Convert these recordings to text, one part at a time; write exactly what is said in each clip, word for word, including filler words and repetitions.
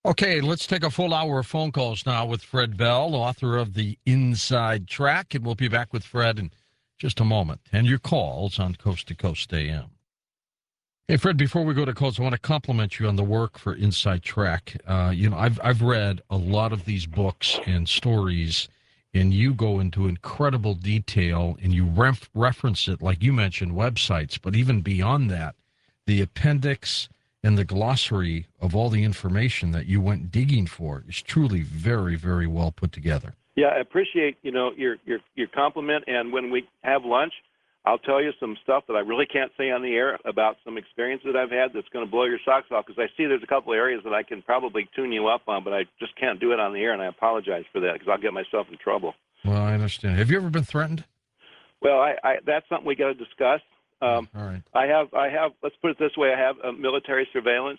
Okay, let's take a full hour of phone calls now with Fred Bell, author of The Inside Track, and we'll be back with Fred in just a moment. And your calls on Coast to Coast A M. Hey, Fred, before we go to calls, I want to compliment you on the work for Inside Track. Uh, you know, I've I've read a lot of these books and stories, and you go into incredible detail, and you ref- reference it, like you mentioned, websites, but even beyond that, the appendix and the glossary of all the information that you went digging for is truly very, very well put together. Yeah, I appreciate, you know, your your your compliment. And when we have lunch, I'll tell you some stuff that I really can't say on the air about some experience that I've had that's going to blow your socks off, because I see there's a couple of areas that I can probably tune you up on, but I just can't do it on the air, and I apologize for that because I'll get myself in trouble. Well, I understand. Have you ever been threatened? Well, I, I that's something we got to discuss. Um, All right. I have, I have. Let's put it this way: I have uh, military surveillance.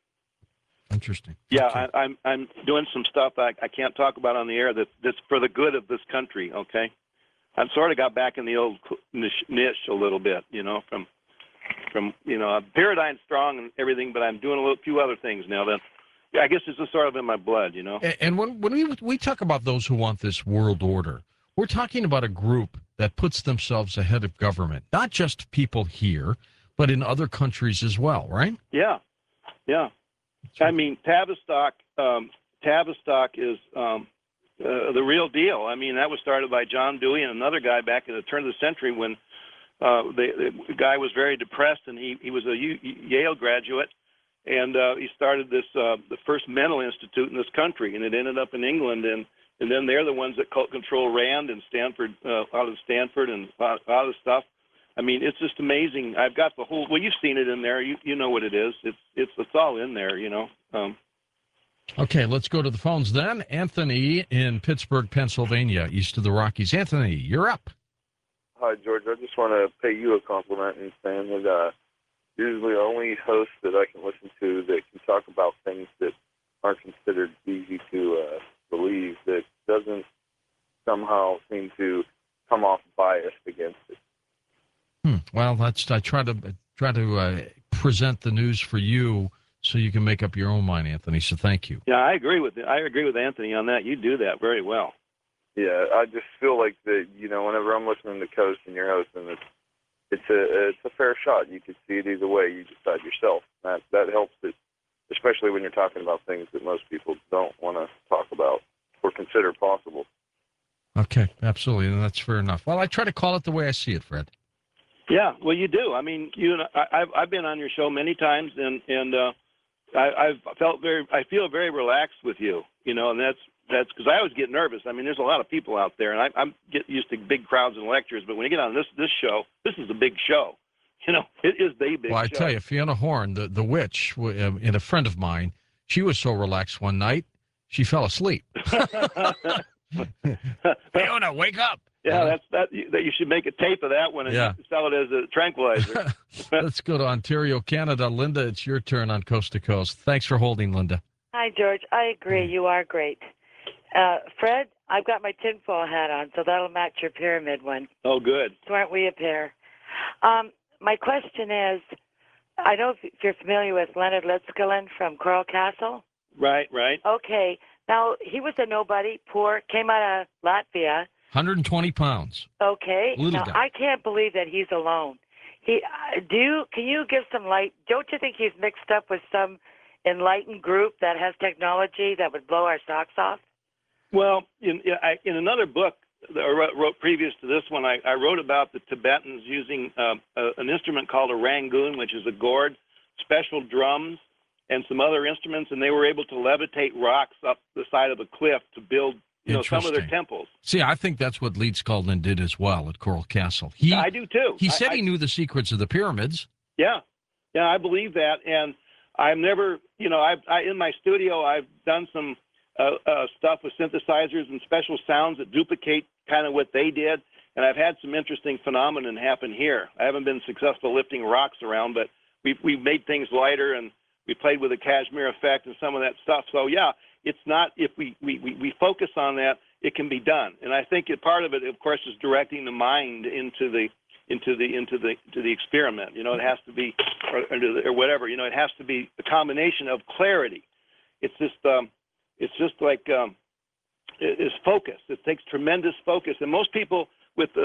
Interesting. Yeah, Okay. I, I'm, I'm doing some stuff I, I can't talk about on the air. That that's for the good of this country. Okay, I've sort of got back in the old niche, niche a little bit, you know, from, from you know, Paradigm Strong and everything. But I'm doing a little, few other things now that, yeah, I guess it's just sort of in my blood, you know. And, and when when we we talk about those who want this world order, we're talking about a group that puts themselves ahead of government, not just people here, but in other countries as well, right? Yeah, yeah. I mean, Tavistock, um, Tavistock is um, uh, the real deal. I mean, that was started by John Dewey and another guy back at the turn of the century when uh, the, the guy was very depressed, and he, he was a U, Yale graduate, and uh, he started this uh, the first mental institute in this country, and it ended up in England, and and then they're the ones that control Rand and Stanford, uh, out of Stanford and a lot of stuff. I mean, it's just amazing. I've got the whole. Well, you've seen it in there. You you know what it is. It's it's it's all in there. You know. Um, Okay, let's go to the phones then. Anthony in Pittsburgh, Pennsylvania, east of the Rockies. Anthony, you're up. Hi, George. I just want to pay you a compliment in saying that uh, you're the only host that I can listen to that can talk about things that aren't considered easy to uh, believe, that doesn't somehow seem to come off biased against it. Hmm. Well, that's I try to try to uh, present the news for you so you can make up your own mind, Anthony. So thank you. yeah, I agree with I agree with Anthony on that. You do that very well. Yeah, I just feel like that. You know, whenever I'm listening to Coast and you're hosting, it's it's a it's a fair shot. You could see it either way. You decide yourself. That that helps it, especially when you're talking about things that most people don't want to talk about or consider possible. Okay, absolutely, and that's fair enough. Well, I try to call it the way I see it, Fred. Yeah, well, you do. I mean, you. And I, I've I've been on your show many times, and and uh, I, I've felt very. I feel very relaxed with you. You know, and that's that's because I always get nervous. I mean, there's a lot of people out there, and I, I'm get used to big crowds and lectures. But when you get on this this show, this is a big show. You know, it is the big. Well, I show. tell you, Fiona Horn, the the witch, um, and a friend of mine, she was so relaxed one night, she fell asleep. Fiona, wake up! Yeah, that's that. That you should make a tape of that one and Yeah. sell it as a tranquilizer. Let's go to Ontario, Canada. Linda, it's your turn on Coast to Coast. Thanks for holding, Linda. Hi, George. I agree. You are great. Uh, Fred, I've got my tinfoil hat on, so that'll match your pyramid one. Oh, good. So aren't we a pair? Um, my question is, I know if you're familiar with Leonard Litzkelen from Coral Castle. Right, right. Okay. Now, he was a nobody, poor, came out of Latvia. one hundred twenty pounds. Okay. Little now, guy. I can't believe that he's alone. He, uh, do you, can you give some light? Don't you think he's mixed up with some enlightened group that has technology that would blow our socks off? Well, in I, in another book that I wrote, wrote previous to this one, I, I wrote about the Tibetans using uh, a, an instrument called a rangoon, which is a gourd, special drums, and some other instruments, and they were able to levitate rocks up the side of a cliff to build, you know, some of their temples. See, I think that's what Leeds Scullin did as well at Coral Castle. He, I do too. He said I, he knew the secrets of the pyramids. Yeah, yeah, I believe that, and I'm never, you know, I've I, in my studio I've done some uh, uh, stuff with synthesizers and special sounds that duplicate kind of what they did, and I've had some interesting phenomenon happen here. I haven't been successful lifting rocks around, but we've we've made things lighter, and we played with the Kashmir effect and some of that stuff. So yeah, it's not if we we, we, we focus on that, it can be done. And I think it, part of it, of course, is directing the mind into the into the into the to the experiment. You know, it has to be or, or whatever. You know, it has to be a combination of clarity. It's just um, it's just like um, it, it's focus. It takes tremendous focus, and most people with the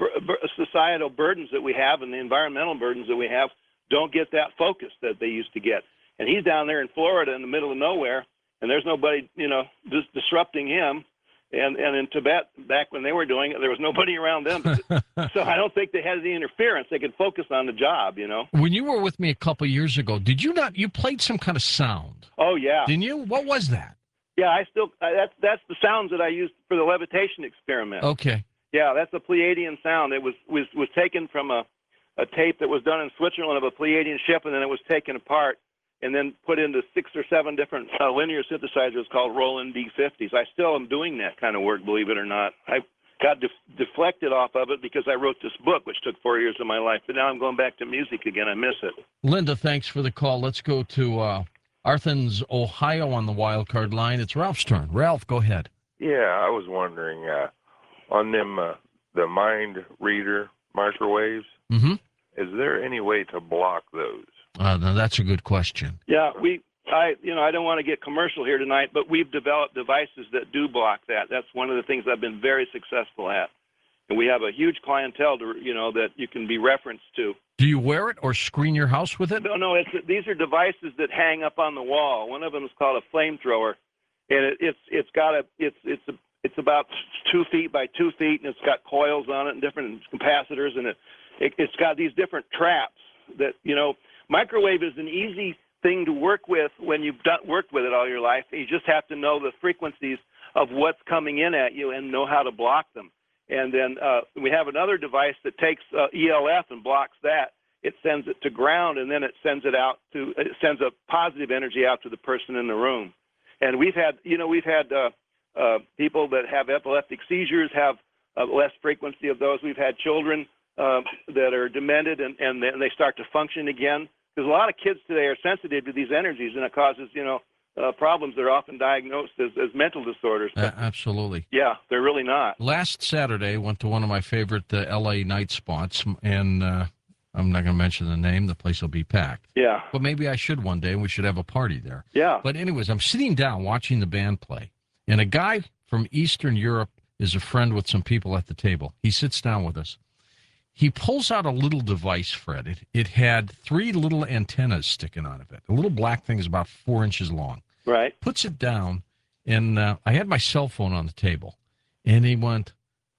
societal burdens that we have and the environmental burdens that we have don't get that focus that they used to get. And he's down there in Florida in the middle of nowhere, and there's nobody, you know, dis- disrupting him. And and in Tibet, back when they were doing it, there was nobody around them. So I don't think they had any interference. They could focus on the job, you know. When you were with me a couple of years ago, did you not, you played some kind of sound, Oh, yeah. didn't you? What was that? Yeah, I still, I, that's, that's the sounds that I used for the levitation experiment. Okay. Yeah, that's a Pleiadian sound. It was was, was taken from a, a tape that was done in Switzerland of a Pleiadian ship, and then it was taken apart and then put into six or seven different uh, linear synthesizers called Roland D fifties. I still am doing that kind of work, believe it or not. I got def- deflected off of it because I wrote this book, which took four years of my life, but now I'm going back to music again. I miss it. Linda, thanks for the call. Let's go to uh, Arthens, Ohio on the wild card line. It's Ralph's turn. Ralph, go ahead. Yeah, I was wondering uh, on them uh, the mind reader microwaves. Mm-hmm. Is there any way to block those? Uh, now that's a good question. Yeah, we, I, you know, I don't want to get commercial here tonight, but we've developed devices that do block that. That's one of the things I've been very successful at. And we have a huge clientele, to, you know, that you can be referenced to. Do you wear it or screen your house with it? No, no, it's, these are devices that hang up on the wall. One of them is called a flamethrower, and it, it's it's got a it's it's a, it's about two feet by two feet, and it's got coils on it and different capacitors, and it, it it's got these different traps that, you know, microwave is an easy thing to work with when you've done, worked with it all your life. You just have to know the frequencies of what's coming in at you and know how to block them. And then uh, we have another device that takes uh, E L F and blocks that. It sends it to ground, and then it sends it out to it sends a positive energy out to the person in the room. And we've had, you know, we've had uh, uh, people that have epileptic seizures have uh, less frequency of those. We've had children uh, that are demented, and and then they start to function again. Because a lot of kids today are sensitive to these energies, and it causes, you know, uh, problems that are often diagnosed as, as mental disorders. Uh, absolutely. Yeah, they're really not. Last Saturday, went to one of my favorite uh, L A night spots, and uh, I'm not going to mention the name. The place will be packed. Yeah. But maybe I should one day, and we should have a party there. Yeah. But anyways, I'm sitting down watching the band play, and a guy from Eastern Europe is a friend with some people at the table. He sits down with us. He pulls out a little device, Fred. It, it had three little antennas sticking out of it. A little black thing is about four inches long. Right. Puts it down, and uh, I had my cell phone on the table, and he went,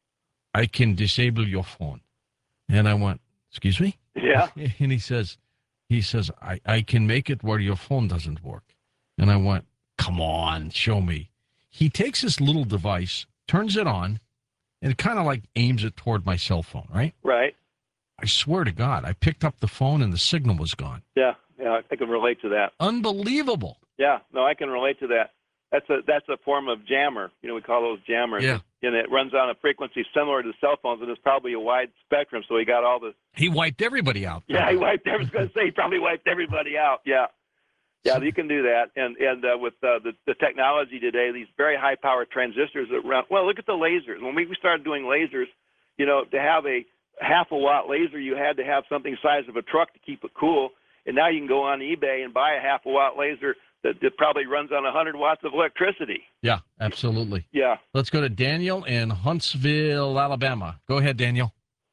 "I can disable your phone." And I went, "Excuse me?" Yeah. And he says, he says, I, I can make it where your phone doesn't work. And I went, "Come on, show me." He takes this little device, turns it on, and it kind of like aims it toward my cell phone, right? Right. I swear to God, I picked up the phone and the signal was gone. Yeah. Yeah. I can relate to that. Unbelievable. Yeah. No, I can relate to that. That's a that's a form of jammer. You know, we call those jammers. Yeah. And it runs on a frequency similar to cell phones, and it's probably a wide spectrum. So he got all the. He wiped everybody out. Yeah, he wiped. I was going to say he probably wiped everybody out. Yeah. Yeah, you can do that, and and uh, with uh, the the technology today, these very high power transistors that run. Well, look at the lasers. When we started doing lasers, you know, to have a half a watt laser, you had to have something size of a truck to keep it cool. And now you can go on eBay and buy a half a watt laser that, that probably runs on one hundred watts of electricity. Yeah, absolutely. Yeah. Let's go to Daniel in Huntsville, Alabama. Go ahead, Daniel.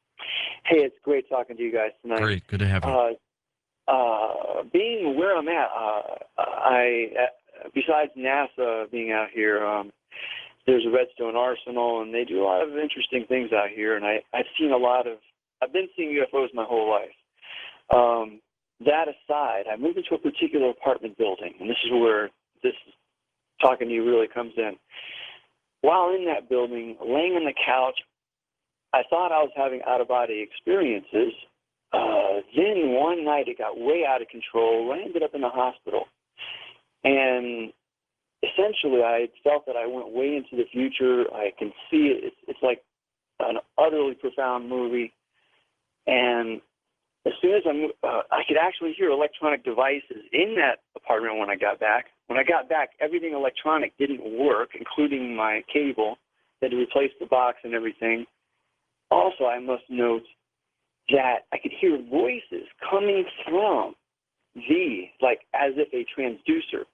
Hey, it's great talking to you guys tonight. Great, good to have you. Uh, uh, being where I'm at, uh, I uh, besides NASA being out here, um, there's a Redstone Arsenal, and they do a lot of interesting things out here. And I, I've seen a lot of, I've been seeing U F Os my whole life. Um, that aside, I moved into a particular apartment building, and this is where this talking to you really comes in. While in that building, laying on the couch, I thought I was having out-of-body experiences. Uh, then one night it got way out of control. I ended up in the hospital. And essentially I felt that I went way into the future. I can see it. It's, it's like an utterly profound movie. And as soon as I moved, uh, I could actually hear electronic devices in that apartment when I got back. When I got back, everything electronic didn't work, including my cable. They had to replace the box and everything. Also, I must note that I could hear voices coming from the, like as if a transducer.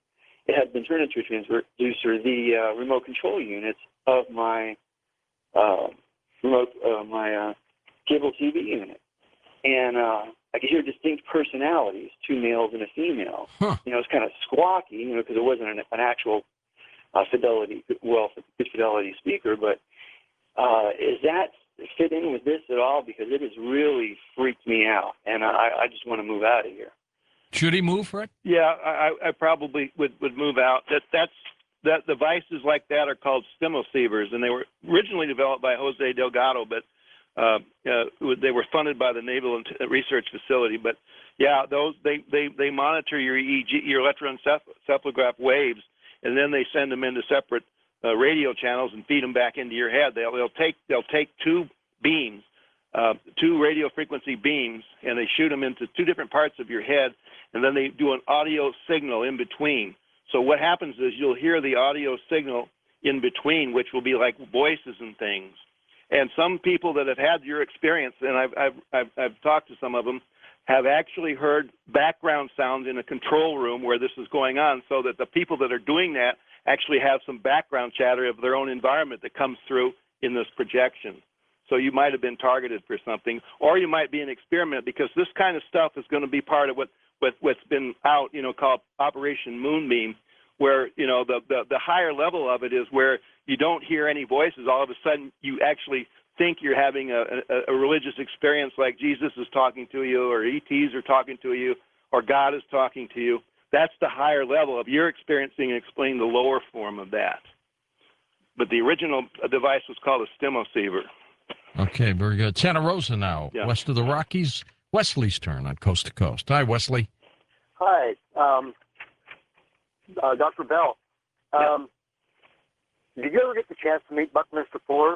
it had been turned into a transducer, the uh, remote control units of my uh, remote, uh, my uh, cable T V unit. And uh, I could hear distinct personalities, two males and a female. Huh. You know, it's kind of squawky, you know, because it wasn't an, an actual uh, fidelity, well, good fidelity speaker. But uh, is that fit in with this at all? Because it has really freaked me out, and I, I just want to move out of here. Should he move, Fred? Yeah, I, I probably would, would move out. That that's that devices like that are called stimulsievers, and they were originally developed by Jose Delgado, but uh, uh, they were funded by the Naval Research Facility. But yeah, those they they, they monitor your E E G, your electroencephalograph waves, and then they send them into separate uh, radio channels and feed them back into your head. They'll they'll take they'll take two beams, uh, two radio frequency beams, and they shoot them into two different parts of your head, and then they do an audio signal in between. So what happens is you'll hear the audio signal in between, which will be like voices and things. And some people that have had your experience, and I've I've I've, I've talked to some of them, have actually heard background sounds in a control room where this is going on, so that the people that are doing that actually have some background chatter of their own environment that comes through in this projection. So you might have been targeted for something, or you might be an experiment, because this kind of stuff is going to be part of what, what what's been out, you know, called Operation Moonbeam, where, you know, the, the, the higher level of it is where you don't hear any voices. All of a sudden, you actually think you're having a, a, a religious experience, like Jesus is talking to you, or E Ts are talking to you, or God is talking to you. That's the higher level of your experiencing and explaining the lower form of that. But the original device was called a stimulsiever. Okay, very good. Santa Rosa now, Yeah. west of the Rockies. Wesley's turn on Coast to Coast. Hi, Wesley. Hi, um, uh, Doctor Bell. Um, Did you ever get the chance to meet Buckminster Fuller?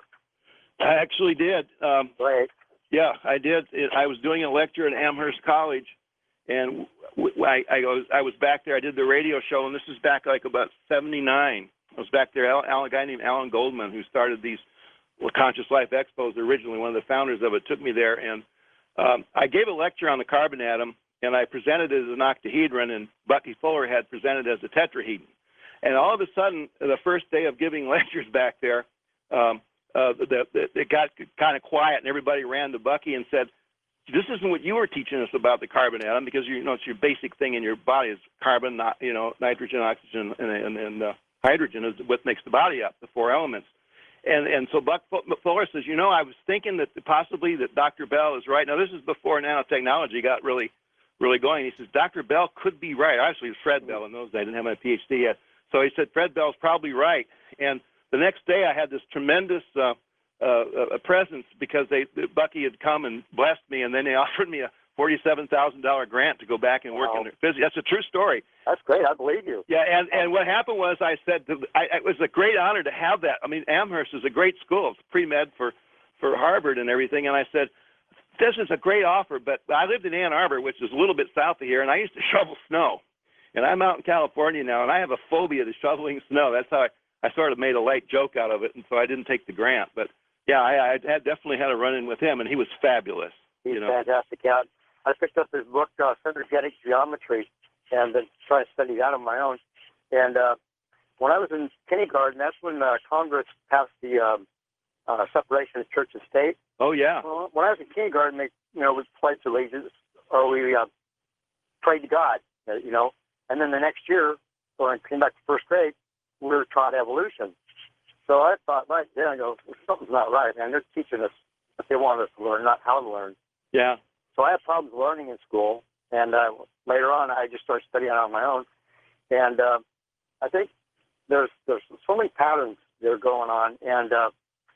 I actually did. Um, Right. yeah, I did. It, I was doing a lecture at Amherst College, and w- I, I was I was back there. I did the radio show, and this is back like about seventy-nine. I was back there. Al, Al, a guy named Alan Goldman, who started these well, Conscious Life Expos originally, one of the founders of it, took me there, and um, I gave a lecture on the carbon atom, and I presented it as an octahedron, and Bucky Fuller had presented as a tetrahedron. And all of a sudden, the first day of giving lectures back there, um, uh, the, the, it got kind of quiet, and everybody ran to Bucky and said, "This isn't what you were teaching us about the carbon atom, because you know it's your basic thing in your body is carbon, not, you know, nitrogen, oxygen, and, and, and uh, hydrogen is what makes the body up, the four elements." And and so Buck Fuller says, you know, I was thinking that possibly that Doctor Bell is right. Now, this is before nanotechnology got really, really going. He says, Doctor Bell could be right. Actually, it was Fred Bell in those days. I didn't have my P H D yet. So he said, Fred Bell's probably right. And the next day I had this tremendous uh, uh, uh, presence, because they Bucky had come and blessed me, and then they offered me a forty-seven thousand dollars grant to go back and work Wow. in their physics. That's a true story. That's great. I believe you. Yeah, and, and what happened was I said, to, I, it was a great honor to have that. I mean, Amherst is a great school. It's pre-med for, for Harvard and everything. And I said, this is a great offer, but I lived in Ann Arbor, which is a little bit south of here, and I used to shovel snow. And I'm out in California now, and I have a phobia to shoveling snow. That's how I, I sort of made a light joke out of it, and so I didn't take the grant. But, yeah, I, I had definitely had a run-in with him, and he was fabulous. He's you know. fantastic. Yeah, I picked up his book, uh, Synergetic Geometry, and been trying to study that on my own. And uh, when I was in kindergarten, that's when uh, Congress passed the um, uh, separation of church and state. Oh, yeah. Well, when I was in kindergarten, they, you know, we pledged allegiance, or we uh, prayed to God, uh, you know. And then the next year, when I came back to first grade, we were taught evolution. So I thought, right then, I go, something's not right, man. They're teaching us what they want us to learn, not how to learn. Yeah. So I had problems learning in school, and uh, later on, I just started studying on my own. And uh, I think there's there's so many patterns that are going on. And uh,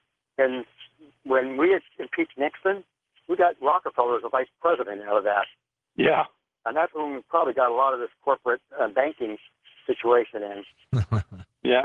and when we had impeached Nixon, we got Rockefeller as a vice president out of that. Yeah. And that's when we probably got a lot of this corporate uh, banking situation in. Yeah.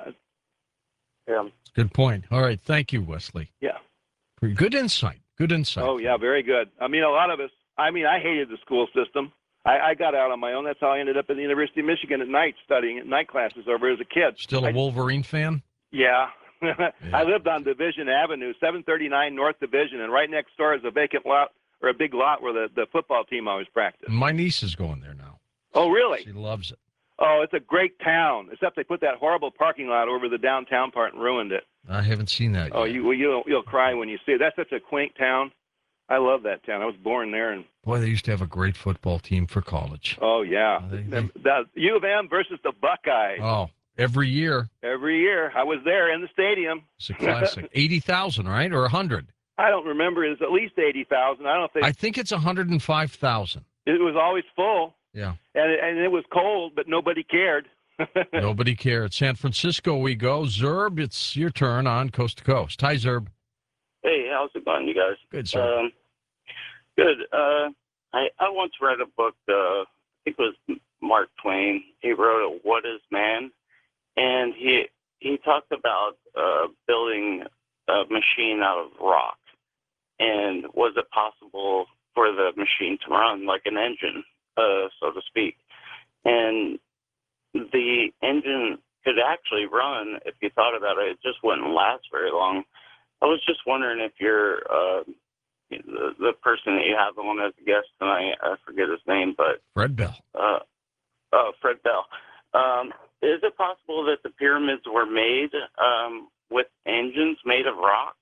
Um, Good point. All right. Thank you, Wesley. Yeah. Good insight. Good insight. Oh, yeah, very good. I mean, a lot of us, I mean, I hated the school system. I, I got out on my own. That's how I ended up at the University of Michigan at night, studying at night classes over as a kid. Still a I, Wolverine fan? Yeah. I lived on Division Avenue, seven thirty-nine North Division, and right next door is a vacant lot, or a big lot where the, the football team always practiced. My niece is going there now. Oh, really? She loves it. Oh, it's a great town, except they put that horrible parking lot over the downtown part and ruined it. I haven't seen that Oh, yet. you well, you'll you'll cry when you see it. That's such a quaint town. I love that town. I was born there, and Boy, they used to have a great football team for college. oh yeah, Uh, they- the, the U of M versus the Buckeyes Oh, every year every year. I was there in the stadium. it's a classic. eighty thousand, right? Or one hundred? I don't remember. It's at least eighty thousand. I don't think I think it's one hundred five thousand. it was always full. Yeah. And it, and it was cold, but nobody cared. Nobody cared. San Francisco we go. Zerb, it's your turn on Coast to Coast. Hi, Zerb. Hey, how's it going, you guys? Good, sir. Um, good. Uh, I I once read a book. Uh, I think it was Mark Twain. He wrote a "What Is Man," and he he talked about uh, building a machine out of rock, and was it possible for the machine to run like an engine, uh, so to speak? And the engine could actually run if you thought about it. It just wouldn't last very long. I was just wondering if you're uh, the, the person that you have on as a guest tonight, I forget his name, but Fred Bell. uh, oh, Fred Bell. Um, is it possible that the pyramids were made um, with engines made of rock?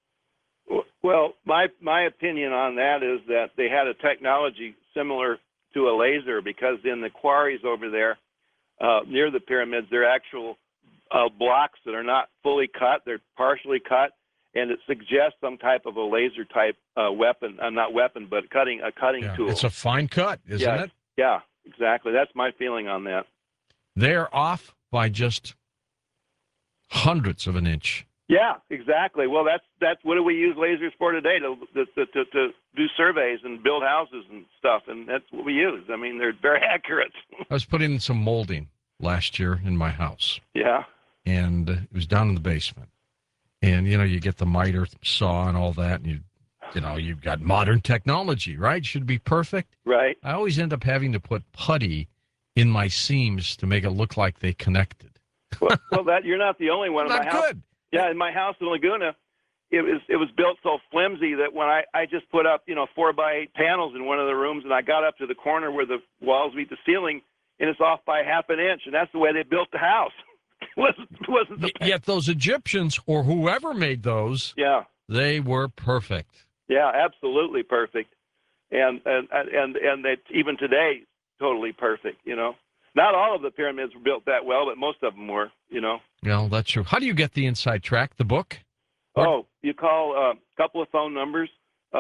Well, my my opinion on that is that they had a technology similar to a laser, because in the quarries over there uh, near the pyramids, they're actual uh, blocks that are not fully cut; they're partially cut, and it suggests some type of a laser type uh, weapon, uh, not weapon, but cutting a cutting Yeah, tool. it's a fine cut, isn't Yeah. it? Yeah, exactly. That's my feeling on that. They're off by just hundredths of an inch. Yeah, exactly. Well, that's that's what do we use lasers for today? To to, to to do surveys and build houses and stuff, and that's what we use. I mean, they're very accurate. I was putting in some molding last year in my house, Yeah. and it was down in the basement. And, you know, you get the miter saw and all that, and you, you know, you've got modern technology, right? Should be perfect. Right. I always end up having to put putty in my seams to make it look like they connected. Well, well, that you're not the only one in Not my house. good. Yeah, in my house in Laguna, it was it was built so flimsy that when I I just put up you know four by eight panels in one of the rooms, and I got up to the corner where the walls meet the ceiling, and it's off by half an inch, and that's the way they built the house. it wasn't it wasn't the Y- Yet those Egyptians or whoever made those, yeah. they were perfect. Yeah, absolutely perfect, and and and and that even today, totally perfect. You know, not all of the pyramids were built that well, but most of them were. You know. Well, that's true. How do you get the inside track? The book? Oh, you call a couple of phone numbers: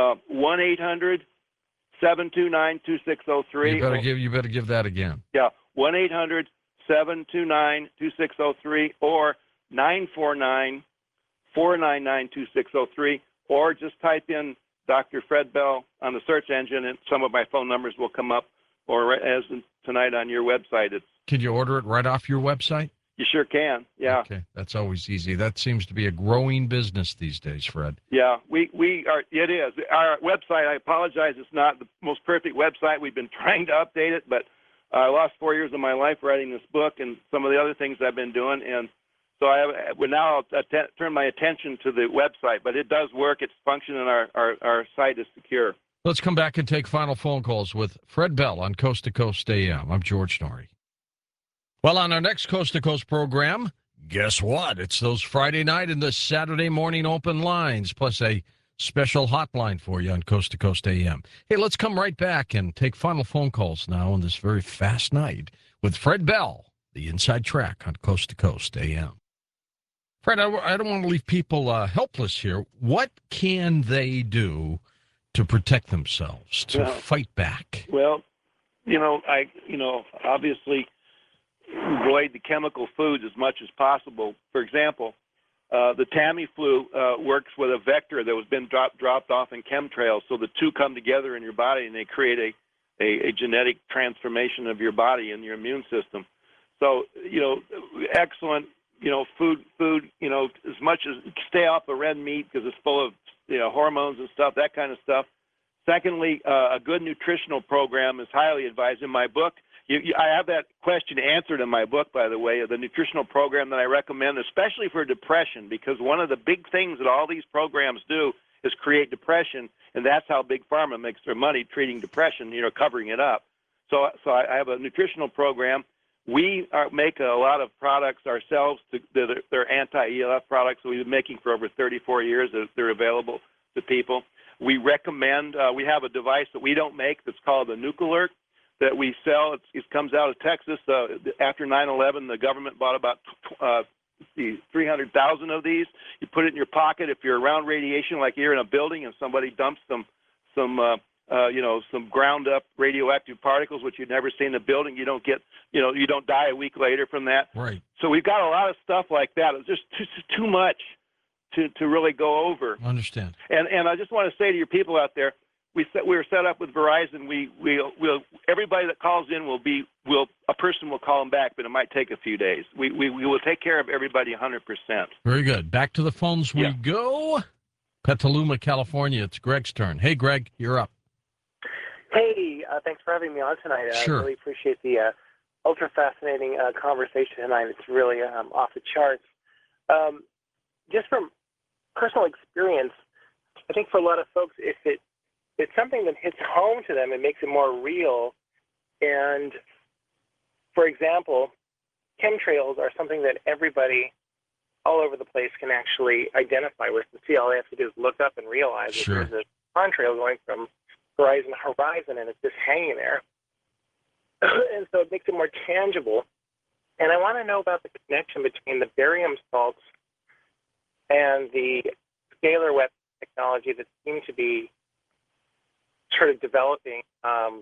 one eight hundred seven two nine two six zero three. You better give. You better give that again. Yeah, one eight hundred seven two nine two six zero three, or nine four nine four nine nine two six zero three. Or just type in Doctor Fred Bell on the search engine, and some of my phone numbers will come up. Or as in tonight on your website, it's Can you order it right off your website? you sure can. Yeah, Okay, that's always easy. That seems to be a growing business these days, Fred. yeah. We we are. It is our website. I apologize. It's not the most perfect website. We've been trying to update it, but I lost four years of my life writing this book and some of the other things I've been doing, and so I will now att- turn my attention to the website. But it does work. It's functioning. Our our our site is secure. Let's come back and take final phone calls with Fred Bell on Coast to Coast A M. I'm George Norrie. Well, on our next Coast to Coast program, guess what? It's those Friday night and the Saturday morning open lines, plus a special hotline for you on Coast to Coast A M. Hey, let's come right back and take final phone calls now on this very fast night with Fred Bell, the Inside Track on Coast to Coast A M. Fred, I, I don't want to leave people uh, helpless here. What can they do to protect themselves, to Well- fight back? Well, you know, I you know obviously avoid the chemical foods as much as possible. For example, uh, the Tamiflu uh, works with a vector that was been dropped dropped off in chemtrails, so the two come together in your body and they create a, a, a genetic transformation of your body and your immune system. So, you know, excellent, you know, food, food, you know, as much as stay off the red meat because it's full of, you know, hormones and stuff, that kind of stuff. Secondly, uh, a good nutritional program is highly advised. In my book, you, you, I have that question answered in my book, by the way, the nutritional program that I recommend, especially for depression, because one of the big things that all these programs do is create depression, and that's how Big Pharma makes their money, treating depression, you know, covering it up. So, so I, I have a nutritional program we are, make a lot of products ourselves to, that are, they're anti-E L F products that we've been making for over thirty-four years. That they're available to people. We recommend, uh, we have a device that we don't make that's called the Nucalert that we sell. It's, it comes out of Texas. Uh, after nine eleven, the government bought about uh, three hundred thousand of these. You put it in your pocket. If you're around radiation, like you're in a building and somebody dumps some, some uh, uh, you know, some ground up radioactive particles, which you'd never see in the building, you don't get, you know, you don't die a week later from that. Right. So we've got a lot of stuff like that. It's just too, too much to, to really go over. Understand. And and I just want to say to your people out there, we set, we were set up with Verizon. We we will everybody that calls in will be will a person will call them back, but it might take a few days. We we, we will take care of everybody one hundred percent. Very good. Back to the phones we Yeah. go. Petaluma, California. It's Greg's turn. Hey, Greg, you're up. Hey, uh, thanks for having me on tonight. Sure. I really appreciate the uh, ultra fascinating uh, conversation tonight. It's really um, off the charts. Um, just from personal experience, I think for a lot of folks, if it it's something that hits home to them, it makes it more real. And for example, chemtrails are something that everybody all over the place can actually identify with and see. All they have to do is look up and realize Sure. that there's a contrail going from horizon to horizon, and it's just hanging there. And so it makes it more tangible. And I want to know about the connection between the barium salts and the scalar weapon technology that seems to be sort of developing, um,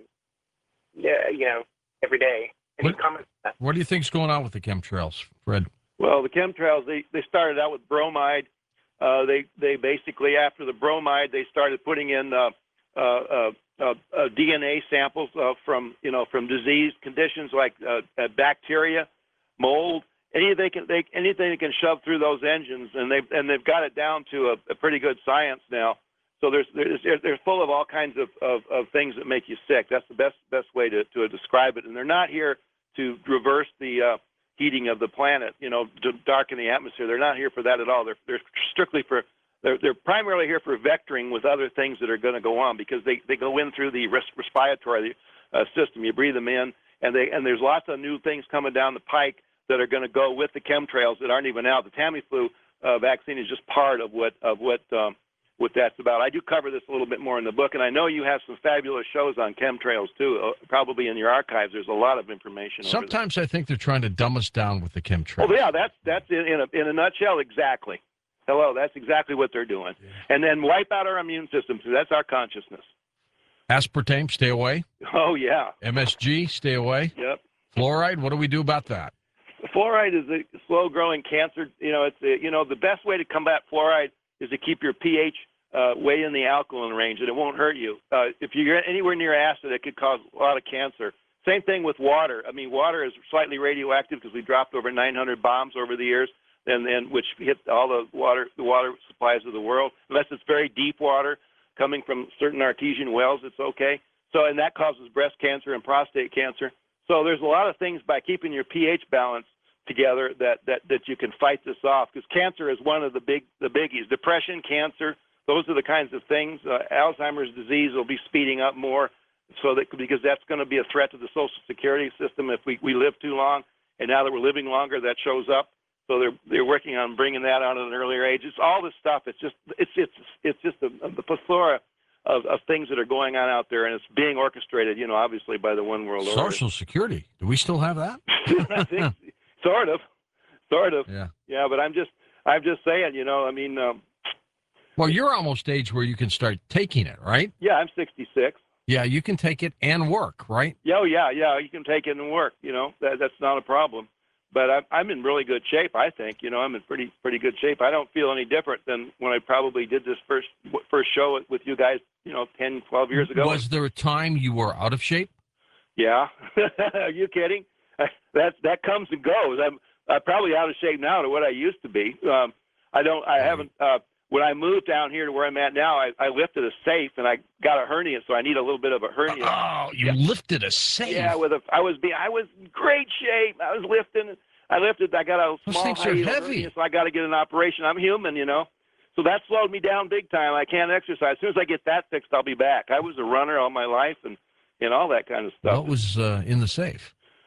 yeah, you know, every day. Any What- comments on that? What do you think's going on with the chemtrails, Fred? Well, the chemtrails, they, they started out with bromide. Uh, they they basically, after the bromide, they started putting in uh, uh, uh, uh, uh, D N A samples uh, from, you know, from disease conditions like uh, uh, bacteria, mold, anything they can, they, anything they can shove through those engines, and they've, and they've got it down to a, a pretty good science now. So there's, there's, they're full of all kinds of, of, of things that make you sick. That's the best, best way to, to describe it. And they're not here to reverse the uh, heating of the planet, you know, to darken the atmosphere. They're not here for that at all. They're, they're strictly for, they're, they're primarily here for vectoring with other things that are going to go on, because they, they go in through the res- respiratory uh, system. You breathe them in, and they, and there's lots of new things coming down the pike that are going to go with the chemtrails that aren't even out. The Tamiflu uh, vaccine is just part of what, of what, um, what that's about. I do cover this a little bit more in the book, and I know you have some fabulous shows on chemtrails too. Uh, probably in your archives, there's a lot of information. over there. Sometimes I think they're trying to dumb us down with the chemtrails. Oh yeah, that's that's in, in a in a nutshell exactly. Hello, that's exactly what they're doing, and then wipe out our immune system. So that's our consciousness. Aspartame, stay away. Oh yeah. M S G, stay away. Yep. Fluoride, what do we do about that? Fluoride is a slow-growing cancer. You know, it's a, you know the best way to combat fluoride is to keep your pH uh, way in the alkaline range, and it won't hurt you. Uh, if you're anywhere near acid, it could cause a lot of cancer. Same thing with water. I mean, water is slightly radioactive because we dropped over nine hundred bombs over the years, and then which hit all the water the water supplies of the world. Unless it's very deep water coming from certain artesian wells, it's okay. So, and that causes breast cancer and prostate cancer. So there's a lot of things by keeping your pH balance together that, that, that you can fight this off, because cancer is one of the big the biggies. Depression, cancer, those are the kinds of things. Uh, Alzheimer's disease will be speeding up more, so that because that's going to be a threat to the Social Security system if we, we live too long. And now that we're living longer, that shows up. So they're they're working on bringing that out at an earlier age. It's all this stuff. It's just it's it's it's just a, a plethora of, of things that are going on out there, and it's being orchestrated, you know, obviously by the one world order. Social Security. Do we still have that? I think, sort of, sort of. Yeah. Yeah, but I'm just, I'm just saying, you know, I mean, um, Well, you're almost age where you can start taking it, right? yeah, I'm sixty-six. Yeah, you can take it and work, right? Yeah, oh, yeah, yeah, you can take it and work. You know, that that's not a problem. But I'm I'm in really good shape, I think. You know, I'm in pretty pretty good shape. I don't feel any different than when I probably did this first first show with you guys, you know, ten, twelve years ago. Was there a time you were out of shape? Yeah. Are you kidding? That that comes and goes. I'm I'm probably out of shape now to what I used to be. Um, I don't. I haven't. Uh, when I moved down here to where I'm at now, I, I lifted a safe and I got a hernia, so I need a little bit of a hernia. Oh, you Yeah. lifted a safe. Yeah, with a, I was be, I was in great shape. I was lifting. I lifted. I got a Those small things are hiatal heavy. hernia, so I got to get an operation. I'm human, you know. So that slowed me down big time. I can't exercise. As soon as I get that fixed, I'll be back. I was a runner all my life and and all that kind of stuff. What was uh, in the safe?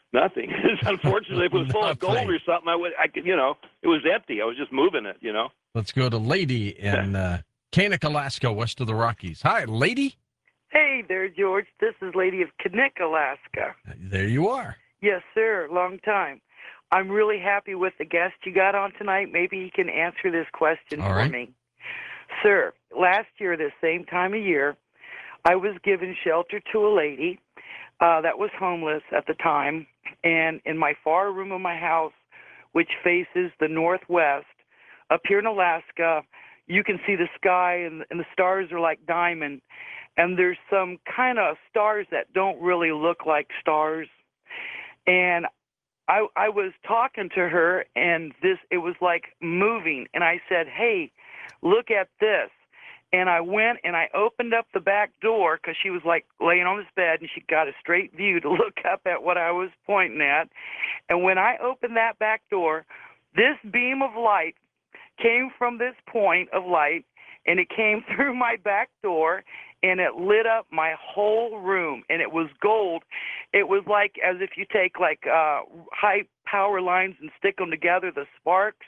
Nothing. Unfortunately, if it was full of gold Nothing. or something, I would. I could. You know, it was empty. I was just moving it. You know. Let's go to Lady in uh, Kanick, Alaska, west of the Rockies. Hi, Lady. Hey there, George. This is Lady of Kanick, Alaska. There you are. Yes, sir. Long time. I'm really happy with the guest you got on tonight. Maybe he can answer this question All for right. me. Sir, last year, this same time of year, I was given shelter to a lady uh, that was homeless at the time. And in my far room of my house, which faces the northwest, up here in Alaska, you can see the sky and, and the stars are like diamond. And there's some kind of stars that don't really look like stars. And I, I was talking to her, and this it was like moving. And I said, hey, look at this. And I went and I opened up the back door because she was like laying on this bed, and she got a straight view to look up at what I was pointing at. And when I opened that back door, this beam of light came from this point of light, and it came through my back door, and it lit up my whole room, and it was gold. It was like as if you take like uh, high power lines and stick them together, the sparks.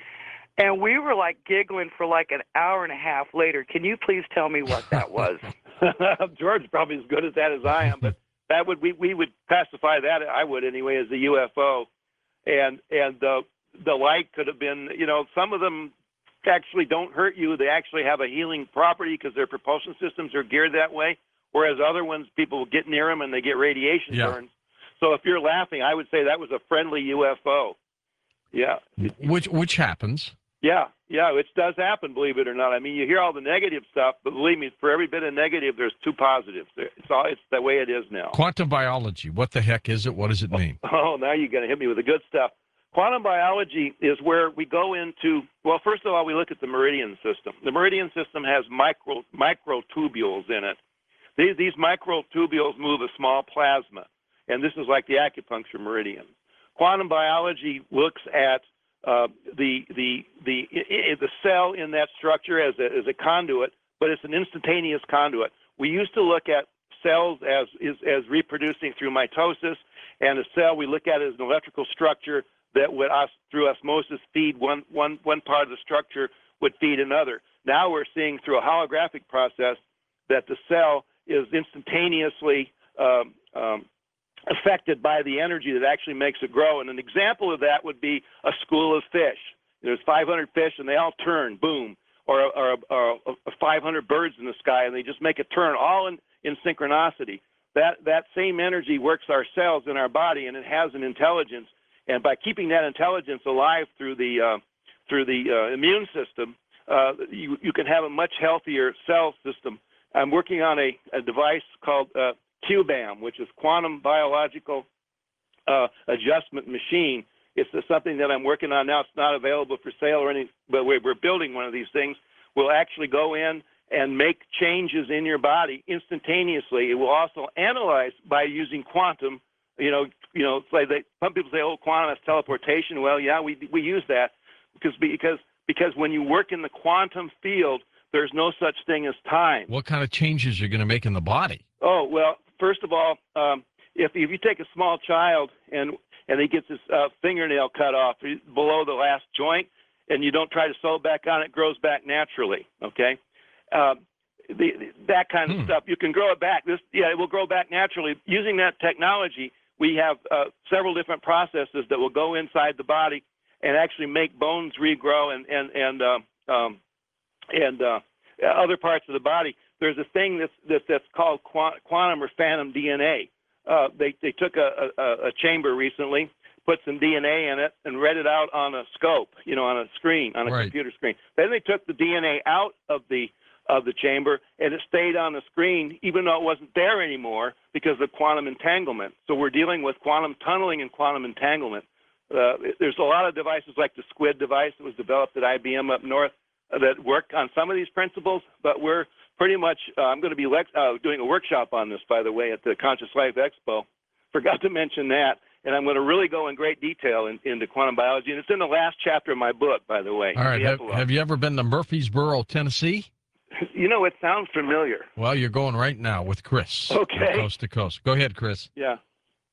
And we were like giggling for like an hour and a half later. Can you please tell me what that was? George is probably as good at that as I am, but that would we we would classify that, I would anyway, as a U F O. And and the the light could have been, you know, some of them actually don't hurt you. They actually have a healing property because their propulsion systems are geared that way. Whereas other ones, people get near them and they get radiation Yeah. burns. So if you're laughing, I would say that was a friendly U F O. Yeah. Which which happens. Yeah, yeah, it does happen, believe it or not. I mean, you hear all the negative stuff, but believe me, for every bit of negative, there's two positives. It's all, it's the way it is now. Quantum biology. What the heck is it? What does it mean? Oh, now you're going to hit me with the good stuff. Quantum biology is where we go into, well, first of all, we look at the meridian system. The meridian system has micro microtubules in it. These, these microtubules move a small plasma, and this is like the acupuncture meridian. Quantum biology looks at uh, the the the I, I, the cell in that structure as a, as a conduit, but it's an instantaneous conduit. We used to look at cells as is, as reproducing through mitosis, and a cell we look at as an electrical structure that would us through osmosis feed one one one part of the structure would feed another. Now we're seeing through a holographic process that the cell is instantaneously um, um, affected by the energy that actually makes it grow. And an example of that would be a school of fish. There's five hundred fish, and they all turn, boom, or, or, or, or five hundred birds in the sky, and they just make a turn, all in, in synchronicity. That, that same energy works our cells in our body, and it has an intelligence. And by keeping that intelligence alive through the, uh, through the uh, immune system, uh, you, you can have a much healthier cell system. I'm working on a, a device called uh, Q BAM, which is Quantum Biological uh, Adjustment Machine. It's uh, something that I'm working on now. It's not available for sale or anything, but we're, we're building one of these things. We'll actually go in and make changes in your body instantaneously. It will also analyze by using quantum. You know, you know, it's like they, some people say, "Oh, quantum is teleportation." Well, yeah, we we use that because because because when you work in the quantum field, there's no such thing as time. What kind of changes you're going to make in the body? Oh, well, first of all, um, if if you take a small child and and he gets his uh, fingernail cut off below the last joint, and you don't try to sew back on, it grows back naturally. Okay, uh, the, that kind of hmm. stuff, you can grow it back. This, yeah, it will grow back naturally using that technology. We have uh, several different processes that will go inside the body and actually make bones regrow and and and uh, um, and uh, other parts of the body. There's a thing that's that's, that's called quantum or phantom D N A. Uh, they they took a, a, a chamber recently, put some D N A in it, and read it out on a scope, you know, on a screen, on a right. computer screen. Then they took the D N A out of the of the chamber, and it stayed on the screen, even though it wasn't there anymore because of quantum entanglement. So we're dealing with quantum tunneling and quantum entanglement. Uh, there's a lot of devices like the SQUID device that was developed at I B M up north uh, that work on some of these principles, but we're pretty much, uh, I'm going to be lex- uh, doing a workshop on this, by the way, at the Conscious Life Expo. Forgot to mention that. And I'm going to really go in great detail in, into quantum biology. And it's in the last chapter of my book, by the way. All right. Have, have you ever been to Murfreesboro, Tennessee? You know, it sounds familiar. Well, you're going right now with Chris. Okay. Coast to coast. Go ahead, Chris. Yeah.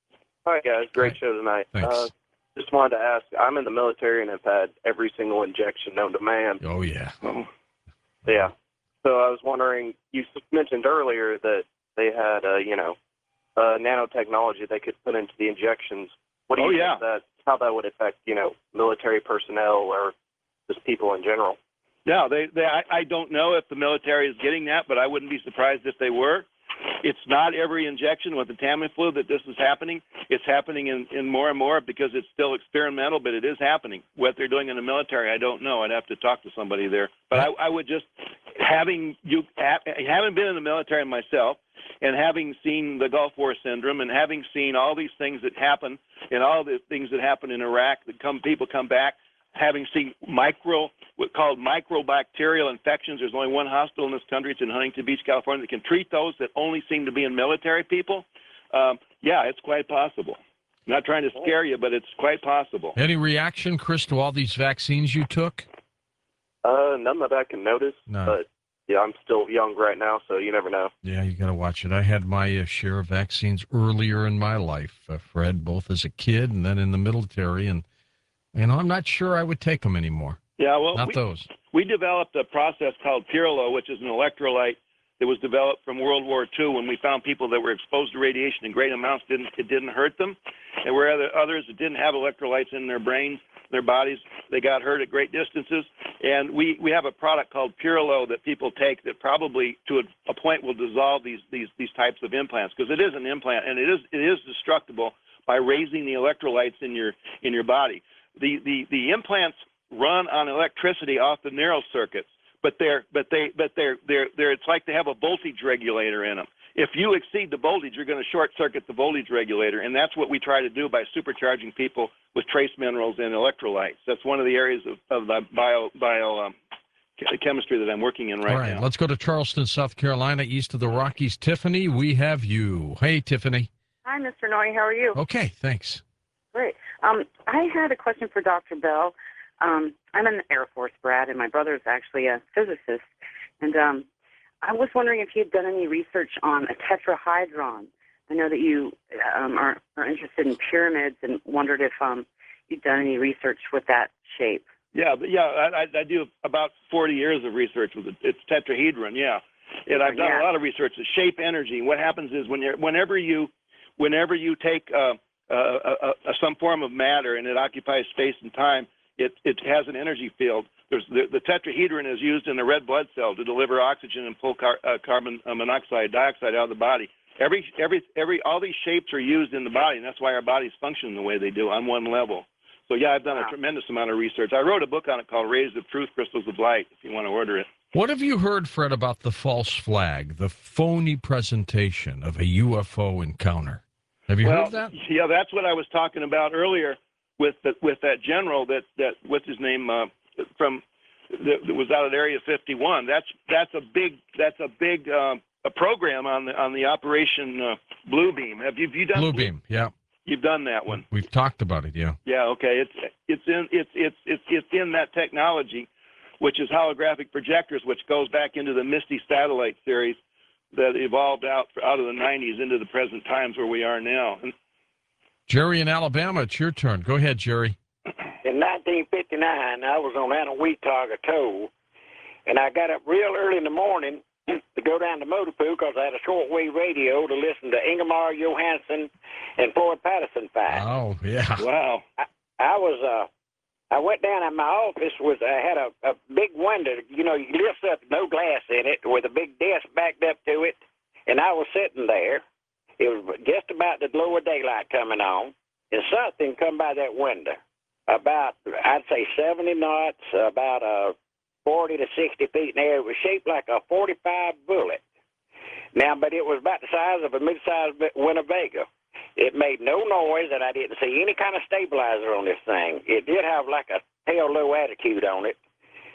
Hi, guys. Great Hi. show tonight. Thanks. Uh, just wanted to ask, I'm in the military and have had every single injection known to man. Oh, yeah. Oh. Yeah. So I was wondering, you s- mentioned earlier that they had, uh, you know, uh, nanotechnology they could put into the injections. What do you Oh, yeah. think that, how that would affect, you know, military personnel or just people in general? Yeah, they, they I, I don't know if the military is getting that, but I wouldn't be surprised if they were. It's not every injection with the Tamiflu that this is happening. It's happening in, in more and more because it's still experimental, but it is happening. What they're doing in the military, I don't know. I'd have to talk to somebody there. But I, I would just, having you having been in the military myself and having seen the Gulf War syndrome and having seen all these things that happen and all the things that happen in Iraq that come people come back, having seen micro, what called microbacterial infections. There's only one hospital in this country. It's in Huntington Beach, California, that can treat those that only seem to be in military people. Um, yeah, it's quite possible. I'm not trying to scare you, but it's quite possible. Any reaction, Chris, to all these vaccines you took? Uh, none that I can notice, No. but yeah, I'm still young right now, so you never know. Yeah, you got to watch it. I had my uh, share of vaccines earlier in my life, uh, Fred, both as a kid and then in the military. And, you know, I'm not sure I would take them anymore. Yeah, well, Not we, those. we developed a process called Pirlo, which is an electrolyte that was developed from World War Two when we found people that were exposed to radiation in great amounts, didn't it didn't hurt them, and where other, others that didn't have electrolytes in their brains, their bodies, they got hurt at great distances. And we, we have a product called Pirlo that people take that probably to a, a point will dissolve these, these, these types of implants, because it is an implant and it is it is destructible by raising the electrolytes in your in your body. The the, the implants run on electricity off the neural circuits, but they're but they but they're they're they're it's like they have a voltage regulator in them. If you exceed the voltage, you're going to short circuit the voltage regulator, and that's what we try to do by supercharging people with trace minerals and electrolytes. That's one of the areas of, of the bio bio um, chemistry that I'm working in right, All right, now. let's go to Charleston, South Carolina, east of the Rockies. Tiffany, we have you. Hey, Tiffany. Hi, Mister Noy. How are you? Okay, thanks. Great. Um, I had a question for Doctor Bell. Um, I'm in the Air Force, Brad, and my brother is actually a physicist. And um, I was wondering if you'd done any research on a tetrahedron. I know that you um, are, are interested in pyramids and wondered if um, you'd done any research with that shape. Yeah, but yeah, I, I do about forty years of research with it. It's tetrahedron, yeah, and I've done Yeah. a lot of research. The shape energy. What happens is when you're, whenever you, whenever you take uh, uh, uh, uh, some form of matter and it occupies space and time, it it has an energy field. There's the, the tetrahedron is used in the red blood cell to deliver oxygen and pull car, uh, carbon uh, monoxide, dioxide out of the body. Every every every all these shapes are used in the body, and that's why our bodies function the way they do on one level. So, yeah, I've done Wow. a tremendous amount of research. I wrote a book on it called Rays of Truth, Crystals of Light, if you want to order it. What have you heard, Fred, about the false flag, the phony presentation of a U F O encounter? Have you well, heard of that? Yeah, that's what I was talking about earlier with the, with that general that, that what's his name, uh, from that, that was out at Area fifty-one. That's that's a big that's a big um, a program on the on the Operation uh, Bluebeam. Have you have you done Bluebeam, yeah. You've done that one. We've talked about it, yeah. Yeah, okay. It's it's in it's it's it's it's in that technology, which is holographic projectors, which goes back into the MISTY satellite series that evolved out out of the nineties into the present times where we are now. And Jerry in Alabama, it's your turn. Go ahead, Jerry. In nineteen fifty-nine, I was on Anahuetaga Toll, and I got up real early in the morning to go down to Motorpool because I had a shortwave radio to listen to Ingemar Johansson and Floyd Patterson fight. Oh, yeah. Wow. I, I was, uh, I went down at my office, was I had a, a big window, you know, you lift up, no glass in it, with a big desk backed up to it, and I was sitting there. It was just about the lower daylight coming on, and something come by that window. About, I'd say seventy knots, about uh, forty to sixty feet in the air. It was shaped like a forty-five bullet. Now, but it was about the size of a mid-sized Winnebago. It made no noise, and I didn't see any kind of stabilizer on this thing. It did have like a tail low attitude on it,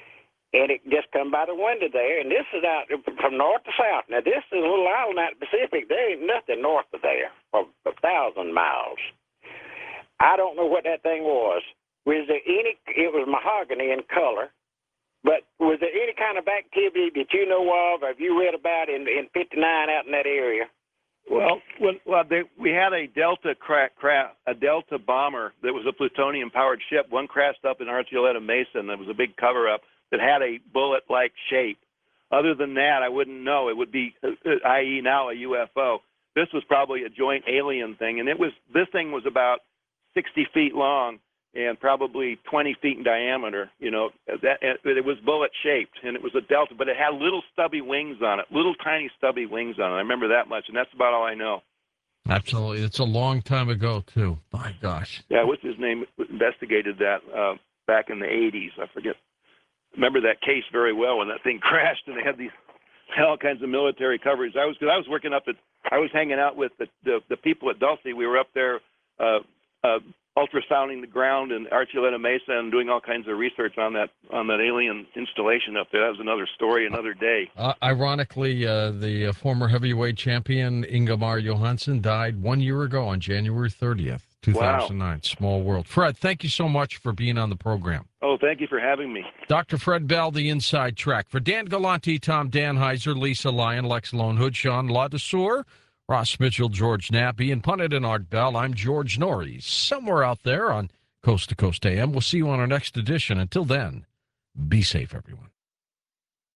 and it just come by the window there. And this is out from north to south. Now, this is a little island out in the Pacific. There ain't nothing north of there for a thousand miles. I don't know what that thing was. Was there any, it was mahogany in color, but was there any kind of activity that you know of, or have you read about in, in fifty-nine out in that area? Well, when, well they, we had a Delta cra- cra- a Delta bomber that was a plutonium-powered ship. One crashed up in Archuleta Mesa, and there was a big cover-up that had a bullet-like shape. Other than that, I wouldn't know. It would be, uh, that is now a U F O. This was probably a joint alien thing, and it was. This thing was about sixty feet long and probably twenty feet in diameter. You know, that it was bullet-shaped, and it was a Delta, but it had little stubby wings on it, little tiny stubby wings on it. I remember that much, and that's about all I know. Absolutely. It's a long time ago, too. My gosh. Yeah, what's his name? Investigated that uh, back in the eighties. I forget. Remember that case very well when that thing crashed, and they had these all kinds of military coverage. I was because I was working up at, I was hanging out with the the, the people at Dulce. We were up there uh, uh, ultrasounding the ground in Archuleta Mesa and doing all kinds of research on that on that alien installation up there. That was another story, another day. Uh, ironically, uh, the uh, former heavyweight champion Ingemar Johansson died one year ago on January thirtieth, two thousand nine. Wow. Small world. Fred, thank you so much for being on the program. Oh, thank you for having me. Doctor Fred Bell, The Inside Track. For Dan Galante, Tom Danheiser, Lisa Lyon, Lex Lonehood, Sean Ladesseur, Ross Mitchell, George Knapp, Ian Punnett, and Art Bell, I'm George Norrie. Somewhere out there on Coast to Coast A M. We'll see you on our next edition. Until then, be safe, everyone.